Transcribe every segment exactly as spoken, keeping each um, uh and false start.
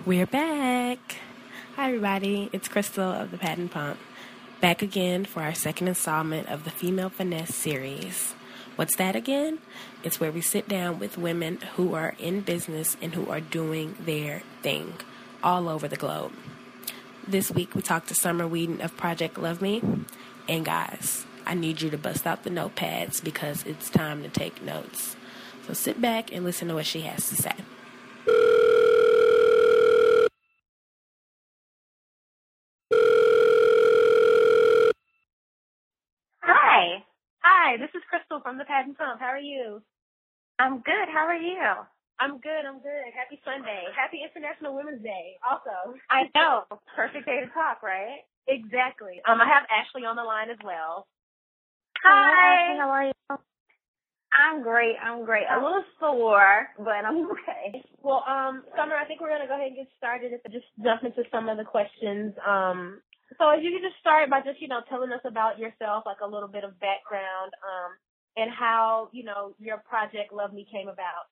We're back. Hi, everybody. It's Crystal of the Patent Pump. Back again for our second installment of the Female Finesse series. What's that again? It's where we sit down with women who are in business and who are doing their thing all over the globe. This week, we talked to Summer Whedon of Project Love Me. And guys, I need you to bust out the notepads because it's time to take notes. So sit back and listen to what she has to say. Hi. Hi, this is Crystal from the Patent Pump. How are you? I'm good. How are you? I'm good. I'm good. Happy Sunday. Happy International Women's Day also. I know. Perfect day to talk, right? Exactly. Um, I have Ashley on the line as well. Hi. How are you? I'm great. I'm great. A little sore, but I'm okay. Well, um, Summer, I think we're going to go ahead and get started. Just jump into some of the questions. Um, so if you could just start by just, you know, telling us about yourself, like a little bit of background, um, and how, you know, your project Love Me came about.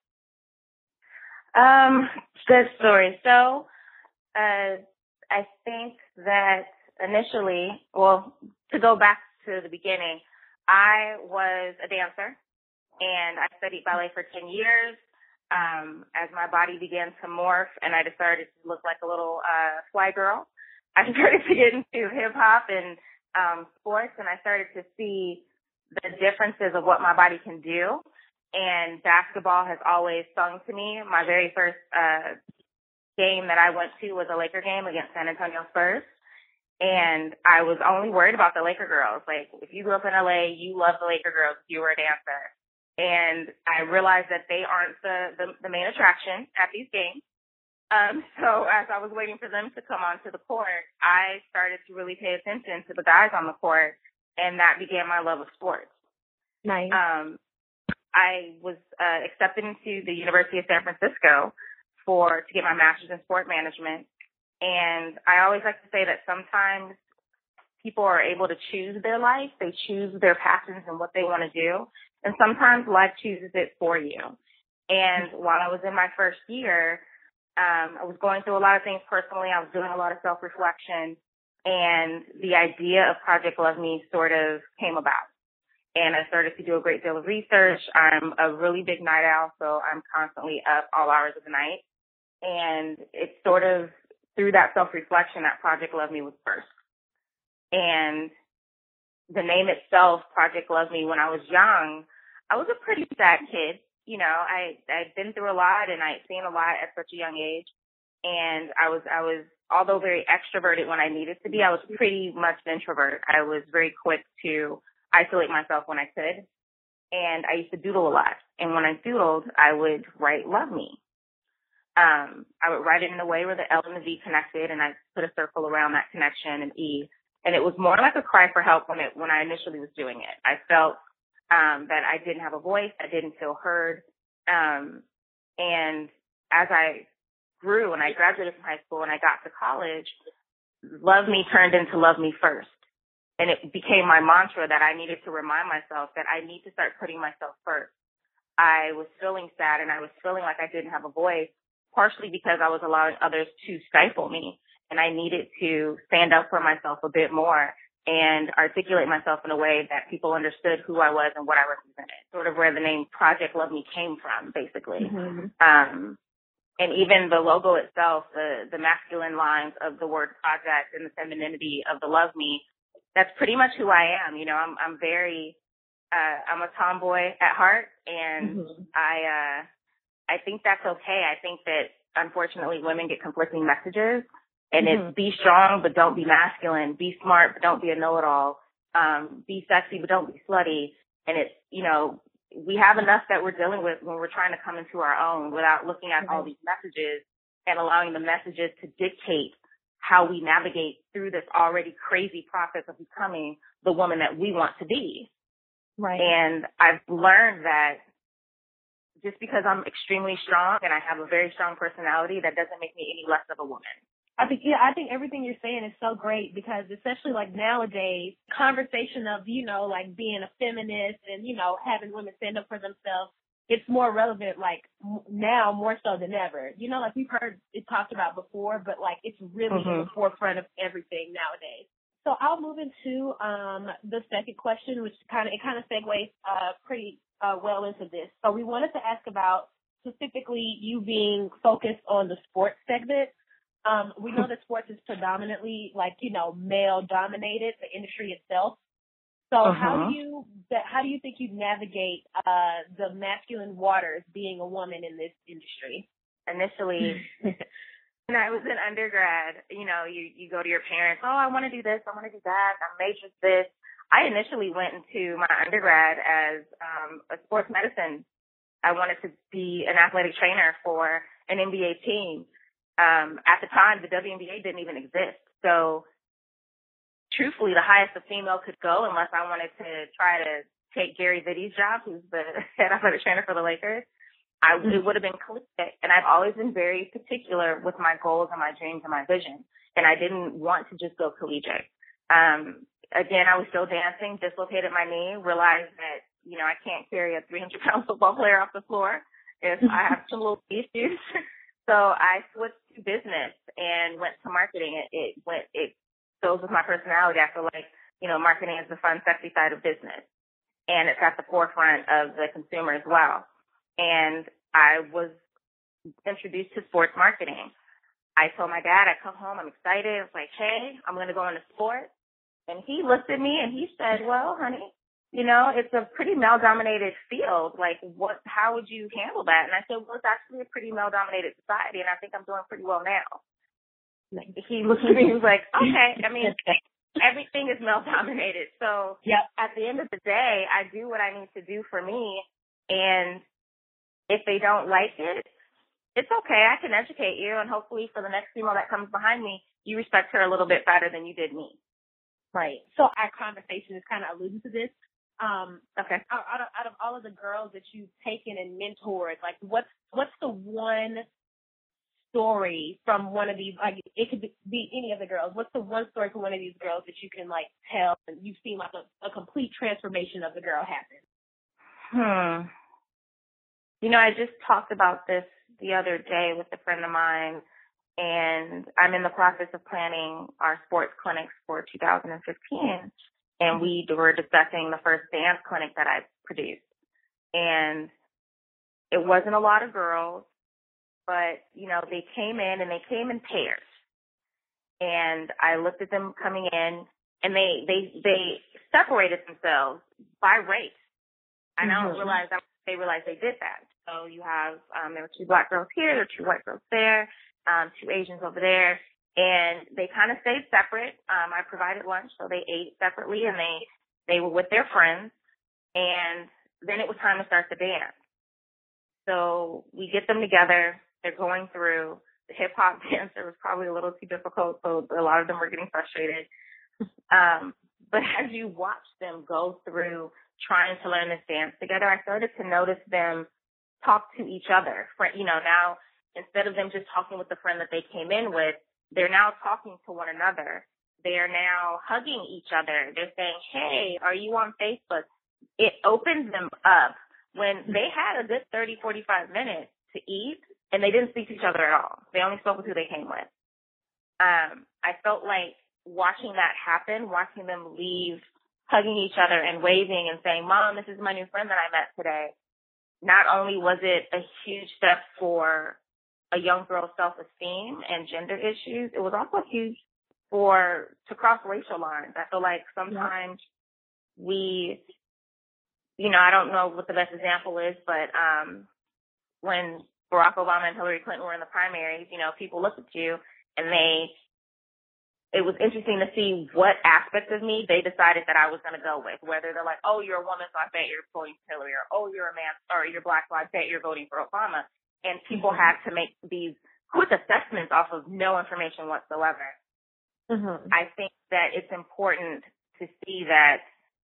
Um, good story. So, uh, I think that initially, well, to go back to the beginning, I was a dancer. And I studied ballet for ten years. Um, as my body began to morph and I decided to look like a little uh, fly girl, I started to get into hip hop and um, sports, and I started to see the differences of what my body can do. And basketball has always sung to me. My very first uh, game that I went to was a Laker game against San Antonio Spurs. And I was only worried about the Laker girls. Like, if you grew up in L A, you love the Laker girls if you were a dancer. And I realized that they aren't the, the, the main attraction at these games. Um, so as I was waiting for them to come onto the court, I started to really pay attention to the guys on the court, and that began my love of sports. Nice. Um, I was uh, accepted into the University of San Francisco for to get my master's in sport management. And I always like to say that sometimes people are able to choose their life. They choose their passions and what they want to do. And sometimes life chooses it for you. And while I was in my first year, um, I was going through a lot of things personally. I was doing a lot of self-reflection. And the idea of Project Love Me sort of came about. And I started to do a great deal of research. I'm a really big night owl, so I'm constantly up all hours of the night. And it's sort of through that self-reflection that Project Love Me was birthed. And the name itself, Project Love Me, when I was young, I was a pretty sad kid. You know, I, I'd been through a lot and I'd seen a lot at such a young age. And I was, I was, although very extroverted when I needed to be, I was pretty much an introvert. I was very quick to isolate myself when I could. And I used to doodle a lot. And when I doodled, I would write Love Me. Um, I would write it in a way where the L and the V connected, and I put a circle around that connection and E. And it was more like a cry for help when it, when I initially was doing it. I felt, um, that I didn't have a voice. I didn't feel heard. Um, and as I grew and I graduated from high school and I got to college, Love Me turned into Love Me First. And it became my mantra that I needed to remind myself that I need to start putting myself first. I was feeling sad and I was feeling like I didn't have a voice, partially because I was allowing others to stifle me. And I needed to stand up for myself a bit more and articulate myself in a way that people understood who I was and what I represented, sort of where the name Project Love Me came from, basically. Mm-hmm. Um, and even the logo itself, the, the masculine lines of the word project and the femininity of the Love Me, that's pretty much who I am. You know, I'm, I'm very, uh, I'm a tomboy at heart, and mm-hmm. I, uh, I think that's okay. I think that unfortunately women get conflicting messages. And mm-hmm. it's be strong, but don't be masculine. Be smart, but don't be a know-it-all. Um, be sexy, but don't be slutty. And it's, you know, we have enough that we're dealing with when we're trying to come into our own without looking at mm-hmm. all these messages and allowing the messages to dictate how we navigate through this already crazy process of becoming the woman that we want to be. Right. And I've learned that just because I'm extremely strong and I have a very strong personality, that doesn't make me any less of a woman. I think, yeah, I think everything you're saying is so great because especially like nowadays, conversation of, you know, like being a feminist and, you know, having women stand up for themselves, it's more relevant, like, m- now more so than ever. You know, like, we've heard it talked about before, but, like, it's really mm-hmm. in the forefront of everything nowadays. So I'll move into um, the second question, which kind of, it kind of segues uh, pretty uh, well into this. So we wanted to ask about specifically you being focused on the sports segment. Um, we know that sports is predominantly, like, you know, male-dominated, the industry itself. So uh-huh. how do you how do you think you navigate uh, the masculine waters being a woman in this industry? Initially, when I was in undergrad, you know, you, you go to your parents, oh, I want to do this, I want to do that, I'm majored this. I initially went into my undergrad as um, a sports medicine. I wanted to be an athletic trainer for an N B A team. Um, at the time, the W N B A didn't even exist. So, truthfully, the highest a female could go, unless I wanted to try to take Gary Vitte's job, who's the head athletic trainer for the Lakers, I, it would have been collegiate. And I've always been very particular with my goals and my dreams and my vision. And I didn't want to just go collegiate. Um, again, I was still dancing, dislocated my knee, realized that, you know, I can't carry a three hundred pound football player off the floor if I have some little issues. So I switched to business and went to marketing. It, it went, it goes with my personality. I feel like, you know, marketing is the fun, sexy side of business. And it's at the forefront of the consumer as well. And I was introduced to sports marketing. I told my dad, I come home, I'm excited. I was like, hey, I'm going to go into sports. And he looked at me and he said, well, honey, you know, it's a pretty male-dominated field. Like, what? How would you handle that? And I said, well, it's actually a pretty male-dominated society, and I think I'm doing pretty well now. He looked at me and was like, okay. I mean, everything is male-dominated. So yep. At the end of the day, I do what I need to do for me, and if they don't like it, it's okay. I can educate you, and hopefully for the next female that comes behind me, you respect her a little bit better than you did me. Right. So our conversation is kind of alluding to this. Um, okay. Out, out, of, out of all of the girls that you've taken and mentored, like what's what's the one story from one of these? Like it could be any of the girls. What's the one story from one of these girls that you can like tell and you've seen like a, a complete transformation of the girl happen? Hmm. You know, I just talked about this the other day with a friend of mine, and I'm in the process of planning our sports clinics for two thousand fifteen. And we were discussing the first dance clinic that I produced. And it wasn't a lot of girls, but, you know, they came in and they came in pairs. And I looked at them coming in and they, they, they separated themselves by race. I mm-hmm. don't realize that they realized they did that. So you have, um, there were two black girls here, there were two white girls there, um, two Asians over there. And they kind of stayed separate. Um, I provided lunch, so they ate separately, and they, they were with their friends. And then it was time to start the dance. So we get them together. They're going through the hip-hop dancer was probably a little too difficult, so a lot of them were getting frustrated. Um, but as you watch them go through trying to learn this dance together, I started to notice them talk to each other. You know, now instead of them just talking with the friend that they came in with, they're now talking to one another. They're now hugging each other. They're saying, hey, are you on Facebook? It opens them up when they had a good thirty, forty-five minutes to eat, and they didn't speak to each other at all. They only spoke with who they came with. Um, I felt like watching that happen, watching them leave, hugging each other and waving and saying, Mom, this is my new friend that I met today. Not only was it a huge step for a young girl's self-esteem and gender issues, it was also huge for, to cross racial lines. I feel like sometimes yeah. we, you know, I don't know what the best example is, but um, when Barack Obama and Hillary Clinton were in the primaries, you know, people looked at you and they, it was interesting to see what aspects of me they decided that I was going to go with, whether they're like, oh, you're a woman, so I bet you're voting for Hillary, or oh, you're a man, or you're black, so I bet you're voting for Obama. And people mm-hmm. had to make these quick assessments off of no information whatsoever. Mm-hmm. I think that it's important to see that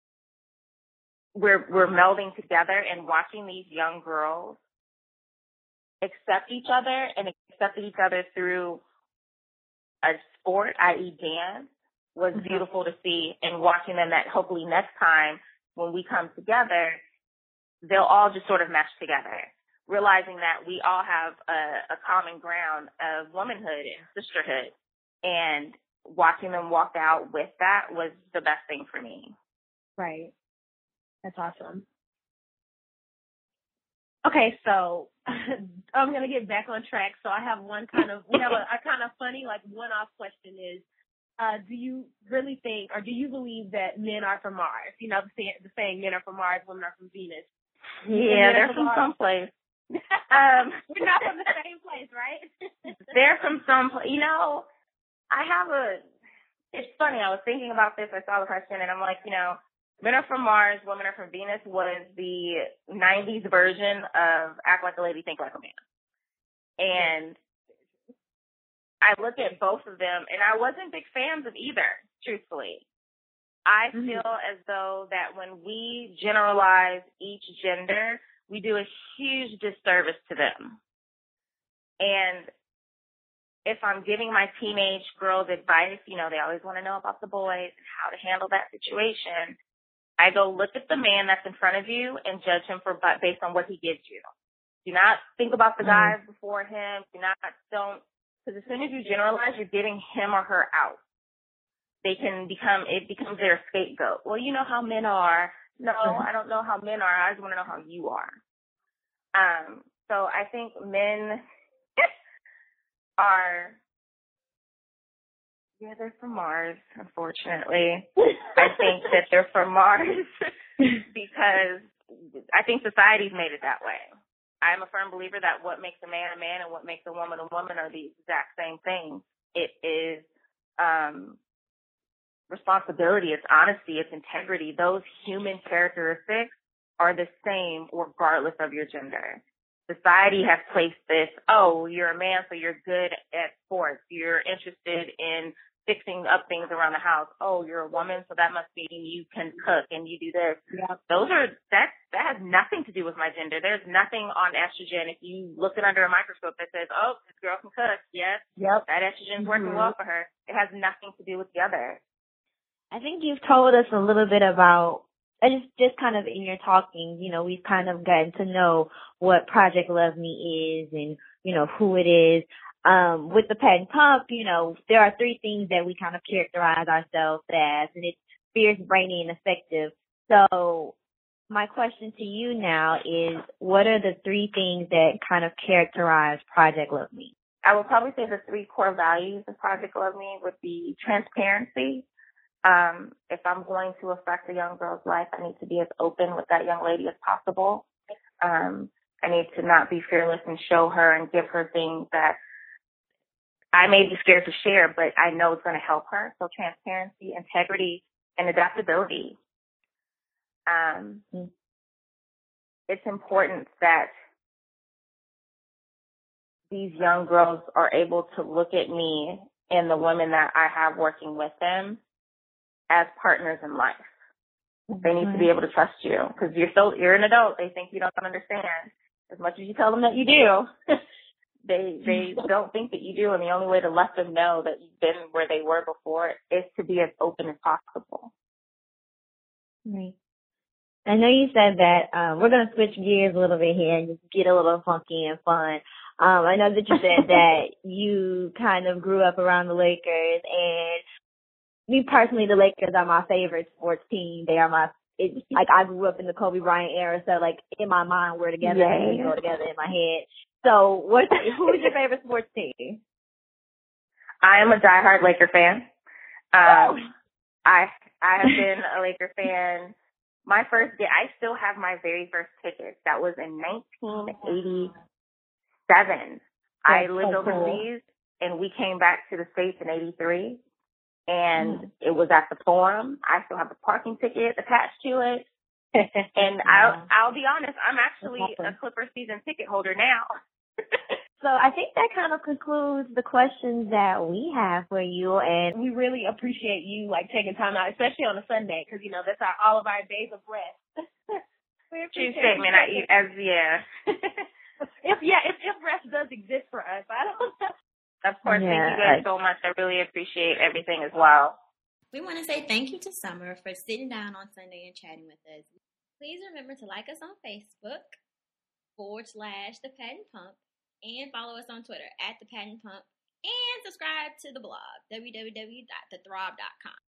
we're we're melding together and watching these young girls accept each other and accept each other through a sport, that is dance, was mm-hmm. beautiful to see, and watching them that hopefully next time when we come together, they'll all just sort of mesh together, realizing that we all have a, a common ground of womanhood and sisterhood, and watching them walk out with that was the best thing for me. Right. That's awesome. Okay, so I'm going to get back on track. So I have one kind of, we have a, a kind of funny, like, one-off question is, uh, do you really think, or do you believe that men are from Mars? You know, the, say, the saying, men are from Mars, women are from Venus. Yeah, they're from someplace. um, We're not from the same place, right? They're from some, you know, I have a, it's funny, I was thinking about this, I saw the question, and I'm like, you know, men are from Mars, women are from Venus was the nineties version of act like a lady, think like a man. And I look at both of them, and I wasn't big fans of either, truthfully. I mm-hmm. feel as though that when we generalize each gender, we do a huge disservice to them. And if I'm giving my teenage girls advice, you know, they always want to know about the boys and how to handle that situation. I go, look at the man that's in front of you and judge him for based on what he gives you. Do not think about the guys mm-hmm. before him. Do not, don't, because as soon as you generalize, you're getting him or her out. They can become, it becomes their scapegoat. Well, you know how men are. No, mm-hmm. I don't know how men are. I just want to know how you are. Um, so I think men are, yeah, they're from Mars, unfortunately. I think that they're from Mars because I think society's made it that way. I'm a firm believer that what makes a man a man and what makes a woman a woman are the exact same thing. It is um, responsibility, it's honesty, it's integrity. Those human characteristics are the same regardless of your gender. Society has placed this, oh, you're a man, so you're good at sports. You're interested in fixing up things around the house. Oh, you're a woman, so that must mean you can cook and you do this. Yep. Those are, that, that has nothing to do with my gender. There's nothing on estrogen. If you look it under a microscope that says, oh, this girl can cook, yes, yep. that estrogen's mm-hmm. working well for her. It has nothing to do with the other. I think you've told us a little bit about, I just, just kind of in your talking, you know, we've kind of gotten to know what Project Love Me is and, you know, who it is. Um, with the Patent Pump, you know, there are three things that we kind of characterize ourselves as, and it's fierce, brainy, and effective. So my question to you now is, what are the three things that kind of characterize Project Love Me? I would probably say the three core values of Project Love Me would be transparency. Um, if I'm going to affect a young girl's life, I need to be as open with that young lady as possible. Um, I need to not be fearless and show her and give her things that I may be scared to share, but I know it's going to help her. So transparency, integrity, and adaptability. Um, it's important that these young girls are able to look at me and the women that I have working with them as partners in life. Mm-hmm. They need to be able to trust you because you're so you're an adult. They think you don't understand as much as you tell them that you do. they they don't think that you do, and the only way to let them know that you've been where they were before is to be as open as possible. Right. I know you said that um, we're going to switch gears a little bit here and just get a little funky and fun. Um, I know that you said that you kind of grew up around the Lakers, and me personally, the Lakers are my favorite sports team. They are my, it, like I grew up in the Kobe Bryant era, so like in my mind we're together yeah. and we go together in my head. So what, who's your favorite sports team? I am a diehard Laker fan. Um, I I have been a Laker fan. My first day, I still have my very first ticket. That was in nineteen eighty-seven. I lived so overseas, cool. and we came back to the States in eighty-three. And mm. it was at the Forum. I still have the parking ticket attached to it. And yeah. I'll, I'll be honest, I'm actually awesome. a Clipper season ticket holder now. So I think that kind of concludes the questions that we have for you. And we really appreciate you, like, taking time out, especially on a Sunday, because, you know, that's our, all of our days of rest. We appreciate True statement. I, as, yeah. if, yeah, if, if rest does exist for us, I don't know. Of course, yeah, thank you guys so much. I really appreciate everything as well. We want to say thank you to Summer for sitting down on Sunday and chatting with us. Please remember to like us on Facebook, forward slash The Patent Pump, and follow us on Twitter at The Patent Pump, and subscribe to the blog, w w w dot the throb dot com.